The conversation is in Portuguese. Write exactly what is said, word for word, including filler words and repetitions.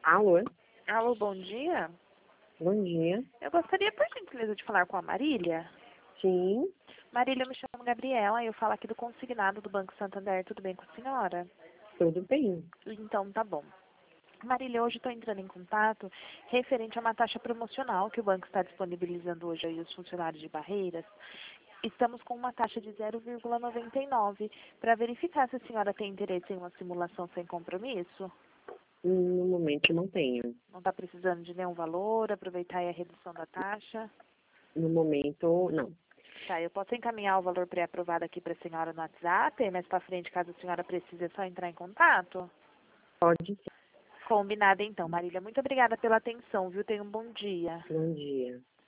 Alô? Alô, bom dia. Bom dia. Eu gostaria, por gentileza, de falar com a Marília. Sim, Marília, eu me chamo Gabriela e eu falo aqui do consignado do Banco Santander. Tudo bem com a senhora? tudo bem. Então, tá bom. Marília, hoje estou entrando em contato referente a uma taxa promocional que o banco está disponibilizando hoje aí os funcionários de Barreiras. Estamos com uma taxa de zero vírgula noventa e nove para verificar se a senhora tem interesse em uma simulação sem compromisso. No momento não tenho. Não está precisando de nenhum valor, aproveitar aí a redução da taxa. No momento, não. Tá, eu posso encaminhar o valor pré-aprovado aqui para a senhora no WhatsApp, e mais para frente, caso a senhora precise, é só entrar em contato? Pode ser. Combinado então, Marília. Muito obrigada pela atenção, viu? Tenha um bom dia. Bom dia.